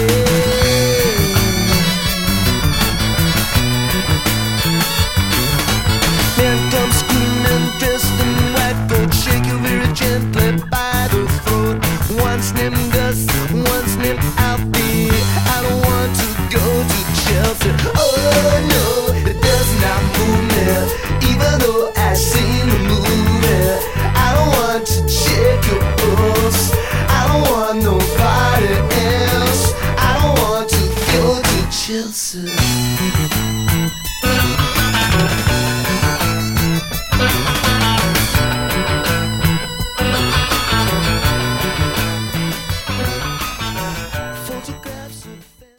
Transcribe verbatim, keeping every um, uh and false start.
Men come screaming, dressed in white coat, shake you very gently by the throat. One's named Gus, one's named Alfie. I don't want to go to Chelsea. Oh no, it does not move me, even though I've seen the movie. I don't want to check your pulse, I don't want nobody else. I don't want to go to Chelsea.